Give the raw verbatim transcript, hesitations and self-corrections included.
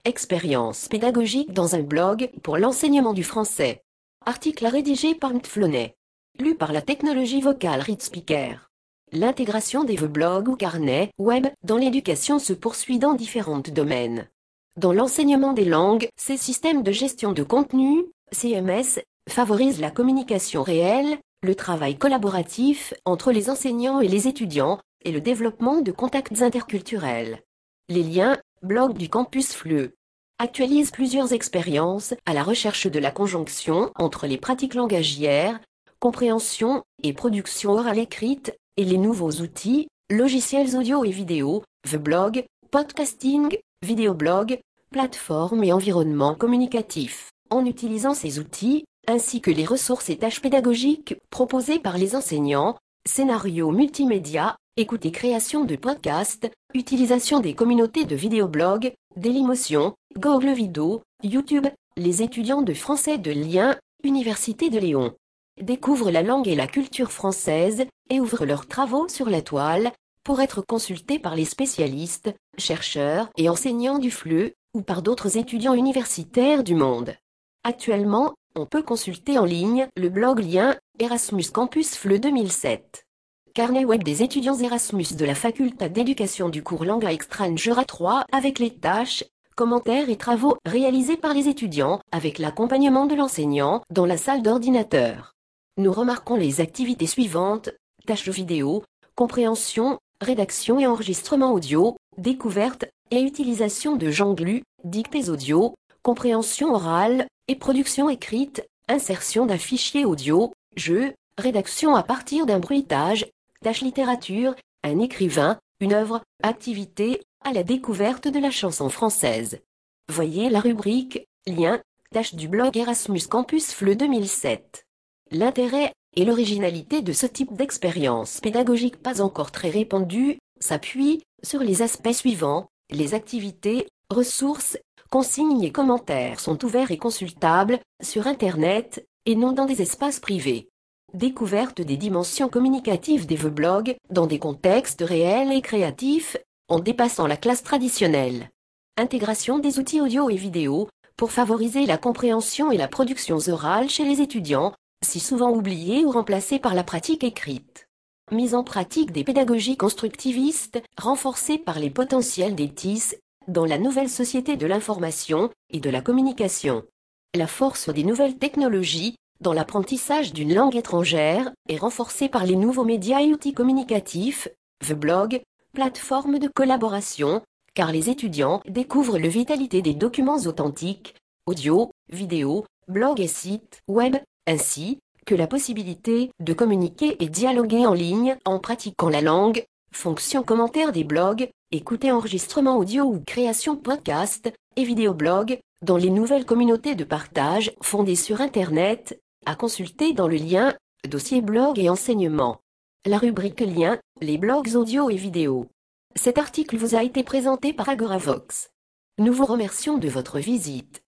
Expérience pédagogique dans un blog pour l'enseignement du français. Article rédigé par Mtflonet. Lu par la technologie vocale ReadSpeaker. L'intégration des vlogs ou carnets web dans l'éducation se poursuit dans différents domaines. Dans l'enseignement des langues, ces systèmes de gestion de contenu, C M S, favorisent la communication réelle, le travail collaboratif entre les enseignants et les étudiants, et le développement de contacts interculturels. Les liens, blog du campus F L E, actualisent plusieurs expériences à la recherche de la conjonction entre les pratiques langagières, compréhension et production orale écrite, et les nouveaux outils, logiciels audio et vidéo, vblog, podcasting, vidéoblog, plateformes et environnements communicatifs. En utilisant ces outils, ainsi que les ressources et tâches pédagogiques proposées par les enseignants, scénarios multimédia, écoute et création de podcasts, utilisation des communautés de vidéoblog, Dailymotion, Google Vidéo, YouTube, les étudiants de français de Lien, Université de Léon, découvrent la langue et la culture française, et ouvrent leurs travaux sur la toile, pour être consultés par les spécialistes, chercheurs et enseignants du F L E, ou par d'autres étudiants universitaires du monde. Actuellement, on peut consulter en ligne le blog Lien, Erasmus Campus F L E deux mille sept. Carnet web des étudiants Erasmus de la faculté d'éducation du cours Langue Étrangère trois avec les tâches, commentaires et travaux réalisés par les étudiants avec l'accompagnement de l'enseignant dans la salle d'ordinateur. Nous remarquons les activités suivantes: tâches vidéo, compréhension, rédaction et enregistrement audio, découverte et utilisation de jonglus, dictées audio, compréhension orale et production écrite, insertion d'un fichier audio, jeu, rédaction à partir d'un bruitage, tâche littérature, un écrivain, une œuvre, activité, à la découverte de la chanson française. Voyez la rubrique Lien, tâche du blog Erasmus Campus F L E deux mille sept. L'intérêt et l'originalité de ce type d'expérience pédagogique pas encore très répandue s'appuient sur les aspects suivants: les activités, ressources, consignes et commentaires sont ouverts et consultables sur Internet, et non dans des espaces privés. Découverte des dimensions communicatives des vlogs dans des contextes réels et créatifs, en dépassant la classe traditionnelle. Intégration des outils audio et vidéo pour favoriser la compréhension et la production orale chez les étudiants, si souvent oubliés ou remplacés par la pratique écrite. Mise en pratique des pédagogies constructivistes, renforcées par les potentiels des T I S, dans la nouvelle société de l'information et de la communication. La force des nouvelles technologies, dans l'apprentissage d'une langue étrangère, est renforcée par les nouveaux médias et outils communicatifs, vblog, plateformes de collaboration, car les étudiants découvrent la vitalité des documents authentiques, audio, vidéo, blog et sites web, ainsi que la possibilité de communiquer et dialoguer en ligne en pratiquant la langue, fonction commentaire des blogs, écoute enregistrement audio ou création podcast et vidéoblog, dans les nouvelles communautés de partage fondées sur Internet, à consulter dans le lien Dossier blog et enseignement. La rubrique Lien, les blogs audio et vidéo. Cet article vous a été présenté par Agoravox. Nous vous remercions de votre visite.